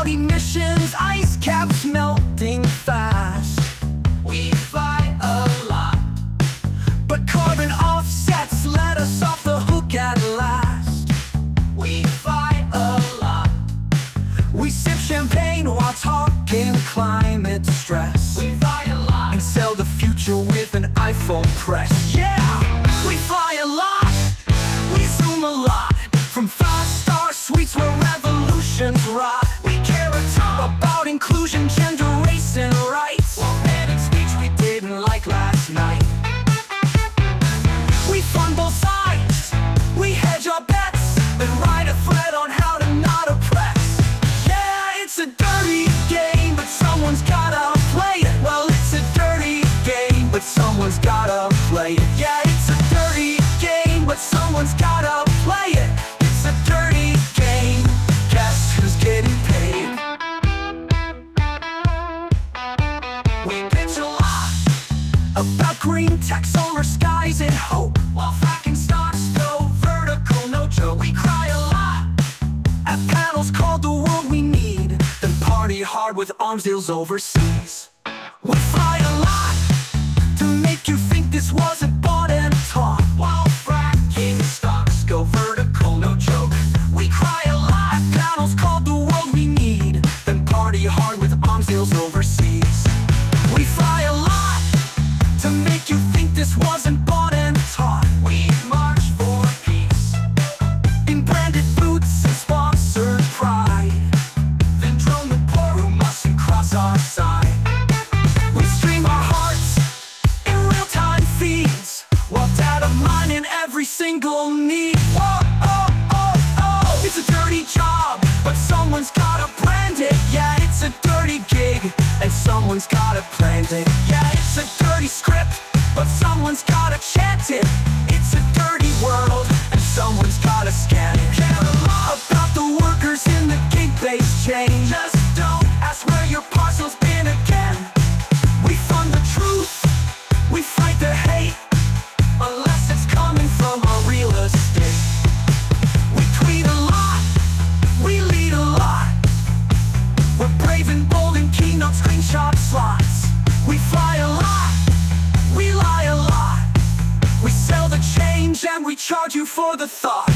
emissions, ice caps melting fast. We fly a lot, but carbon offsets let us off the hook at last. We fly a lot. We sip champagne while talking climate stress. We fly a lot and sell the future with an iPhone press. Yeah, we fly a lot. We zoom a lot from five-star suites where revolutions rot. We care a ton about inclusion, gender, race, and rights, while banning speech we didn't like last night. We fund both sides. We hedge our bets and write a thread on how to not oppress. Yeah, it's a dirty game, but someone's gotta play it. Well, it's a dirty game, but someone's gotta play it. Yeah, it's a dirty game, but someone's gotta play it. It's a dirty game. Guess who's getting paid? We bitch a lot about green tech, solar skies, and hope, while fracking stocks go vertical, no joke. We cry a lot at panels called The World We Need, then party hard with arms deals overseas. We fly a lot to make you think this wasn't bought and taught, while fracking stocks go vertical, no joke. We cry a lot at panels called The World We Need, then party hard with arms deals overseas. We fly a lot to make you think this wasn't bought and taught. We march for peace in branded boots and sponsored pride, then drone the poor who mustn't cross our side. We stream our hearts in real-time feeds, while data mining every single need. Whoa, oh, oh, oh. It's a dirty job, but someone's gotta brand it. Yeah, it's a dirty gig, and someone's gotta plant it. Yeah, it's a dirty script, but someone's gotta chant it. It's a dirty world, and someone's gotta scan it. Care a lot about the workers in the gig-based chain. Just don't ask where your parcel's been again. We fund the truth, we fight the hate, unless it's coming from our real estate. We tweet a lot, we lead a lot. We're brave and bold in keynote screenshot slots. We fly a lot, we lie a lot. We sell the change and we charge you for the thought.